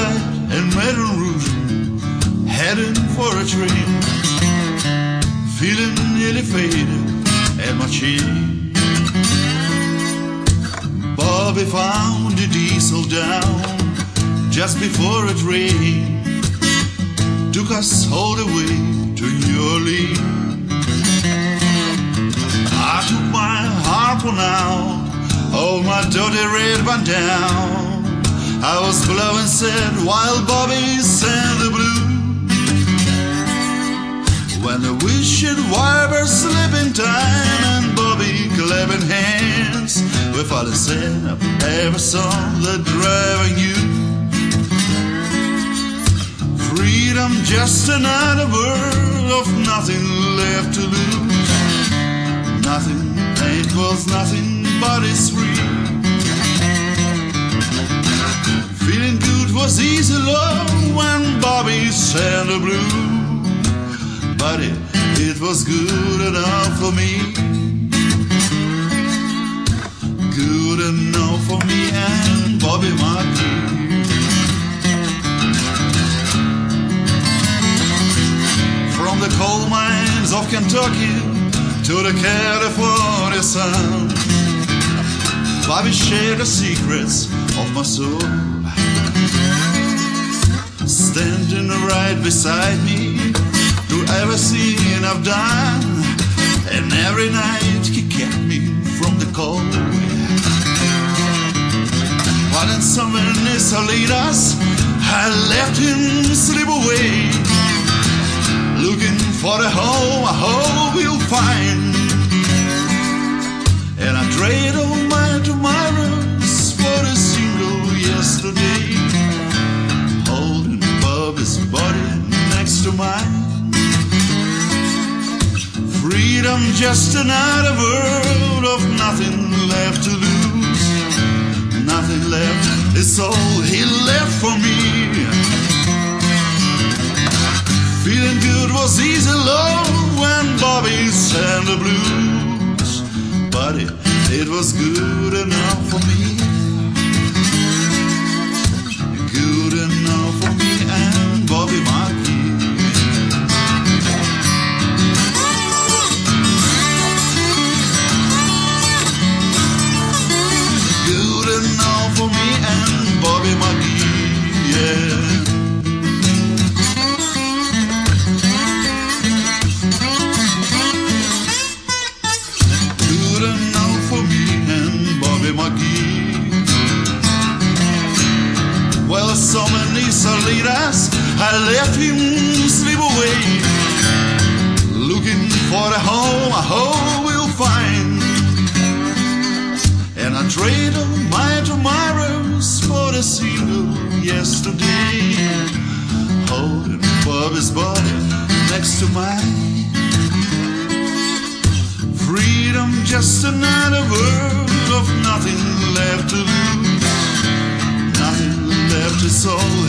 Riverside and Baton Rouge, heading for a train, feeling nearly faded at my chin. Bobby found the diesel down just before it rained, took us all the way to New Orleans. I took my harpoon out, hold my dirty red band down. I was blowing sad while Bobby sang the blues. When the windshield wipers slip in time and Bobby clapping hands, we finally sang up every song that driving you. Freedom, just another word of nothing left to lose. Nothing, it was nothing, but it's free. Feeling good was easy love when Bobby sang the blues. But it was good enough for me. Good enough for me and Bobby McGee. From the coal mines of Kentucky to the California sun, Bobby shared the secrets of my soul, standing right beside me through everything I've done, and every night he kept me from the cold. But in summer in Salinas, I left him slip away, looking for the home I hope he'll find. And I trade all my tomorrows for a single yesterday, holding Bobby's body next to mine. Freedom, just another word of nothing left to lose. Nothing left, it's all he left for me. Feeling good was easy love when Bobby sang the blues. But it was good enough for me. Good enough for me and Bobby McGee. For me and Bobby McGee, yeah. Good enough for me and Bobby McGee. Well, so many Salinas, I left him slip away, looking for the home I hope we'll find. And I trade all my tomorrows for the single yesterday, holding Bobby's body next to mine. Freedom, just another word of nothing left to lose. Nothing left, it's all